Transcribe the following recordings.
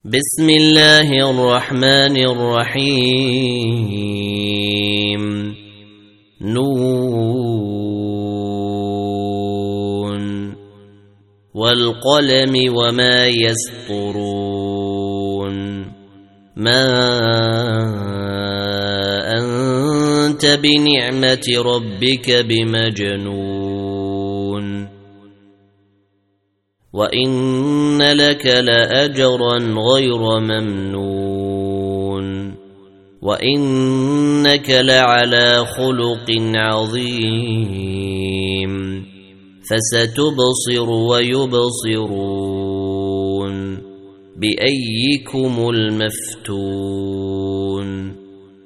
بسم الله الرحمن الرحيم نون والقلم وما يسطرون ما أنت بنعمة ربك بمجنون وإن لك لأجرا غير ممنون وإنك لعلى خلق عظيم فستبصر ويبصرون بأيكم المفتون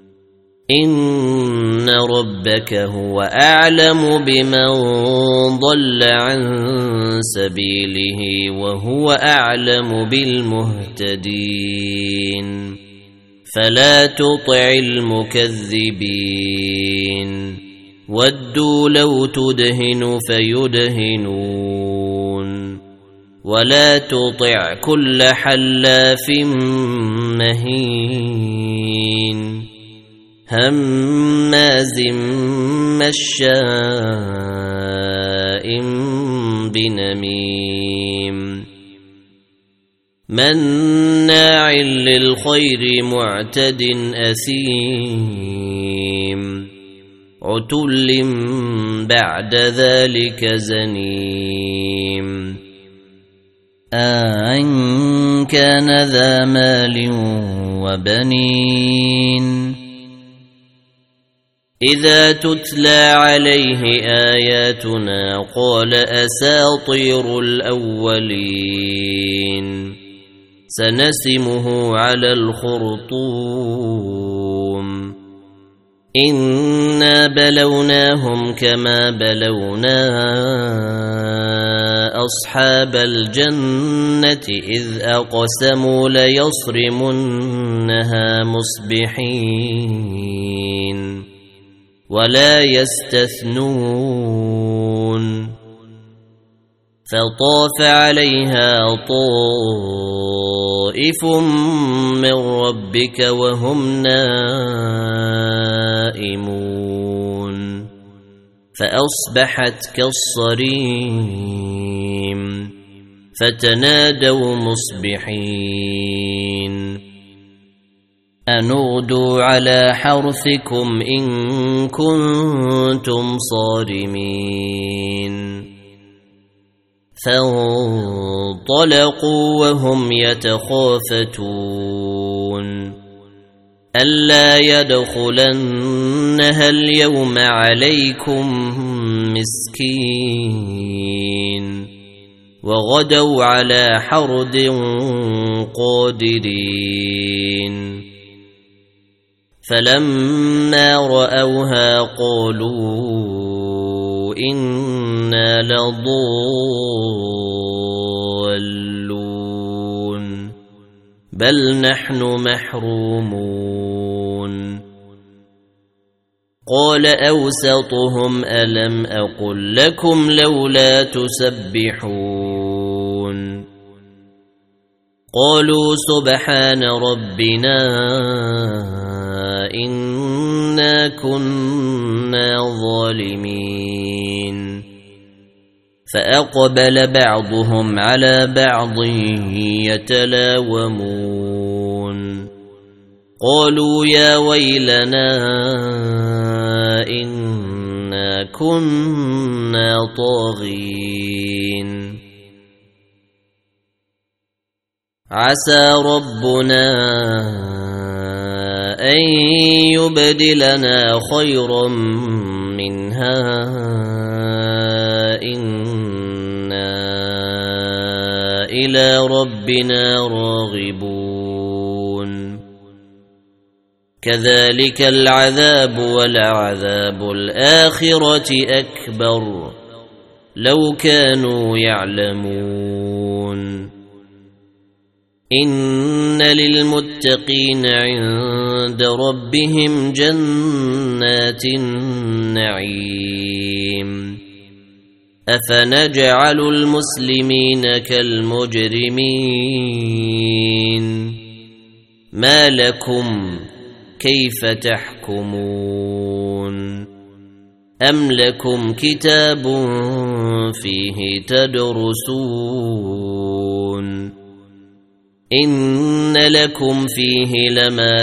إن ربك هو أعلم بمن ضل عن سبيله وهو أعلم بالمهتدين فلا تطع المكذبين ودوا لو تدهن فيدهنون ولا تطع كل حلاف مهين هماز مشاء بنميم مناع للخير معتد أثيم عتل بعد ذلك زنيم أن كان ذا مال وبنين إذا تتلى عليه آياتنا قال أساطير الأولين سنسمه على الخرطوم إنا بلوناهم كما بلونا أصحاب الجنة إذ أقسموا ليصرمنها مصبحين ولا يستثنون فطاف عليها طائف من ربك وهم نائمون فأصبحت كالصريم فتنادوا مصبحين أن اغدوا على حرثكم إن كنتم صارمين فانطلقوا وهم يتخافتون ألا يدخلنها اليوم عليكم مسكين وغدوا على حرد قادرين فلما رأوها قالوا إنا لضالون بل نحن محرومون قال أوسطهم ألم أقل لكم لولا تسبحون قالوا سبحان ربنا إنا كنا ظالمين فأقبل بعضهم على بعض يتلاومون قالوا يا ويلنا إنا كنا طاغين عسى ربنا أن يبدلنا خيرا منها إنا إلى ربنا راغبون كذلك العذاب ولعذاب الآخرة أكبر لو كانوا يعلمون إن للمتقين عند ربهم جنات النعيم أفنجعل المسلمين كالمجرمين ما لكم كيف تحكمون أم لكم كتاب فيه تدرسون إن لكم فيه لما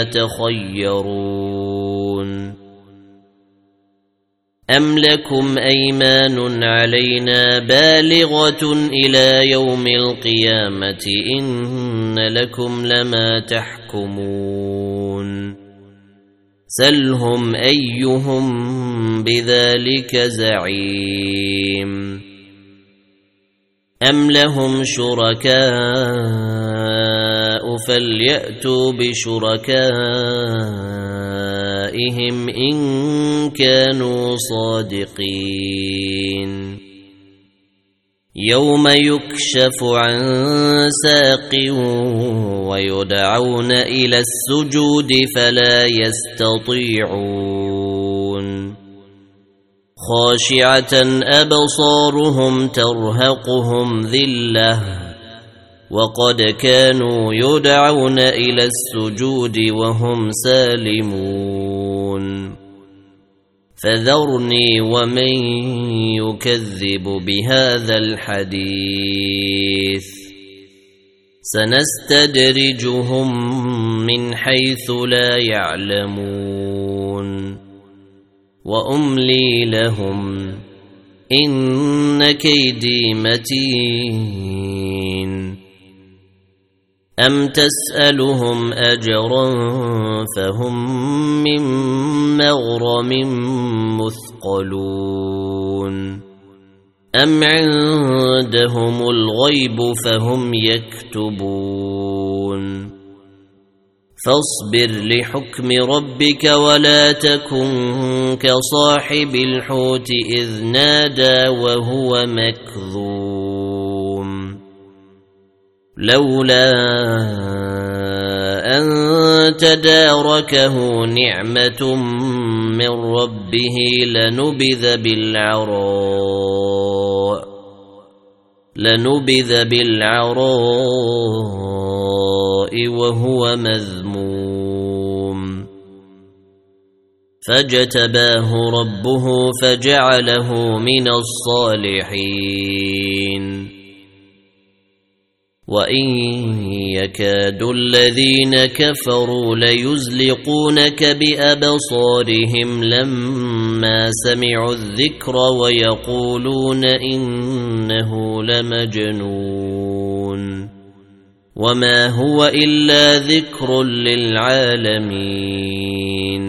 تخيرون أم لكم أيمان علينا بالغة إلى يوم القيامة إن لكم لما تحكمون سلهم أيهم بذلك زعيم أم لهم شركاء فليأتوا بشركائهم إن كانوا صادقين يوم يكشف عن ساق ويدعون إلى السجود فلا يستطيعون خاشعة أبصارهم ترهقهم ذلة وقد كانوا يدعون إلى السجود وهم سالمون فذرني ومن يكذب بهذا الحديث سنستدرجهم من حيث لا يعلمون وأملي لهم إن كيدي متين أم تسألهم أجرا فهم من مغرم مثقلون أم عندهم الغيب فهم يكتبون فاصبر لحكم ربك ولا تكن كصاحب الحوت إذ نادى وهو مكظوم لولا أن تداركه نعمة من ربه لنبذ بالعراء وهو مذموم فاجتباه ربه فجعله من الصالحين وإن يكاد الذين كفروا ليزلقونك بأبصارهم لما سمعوا الذكر ويقولون إنه لمجنون وما هو إلا ذكر للعالمين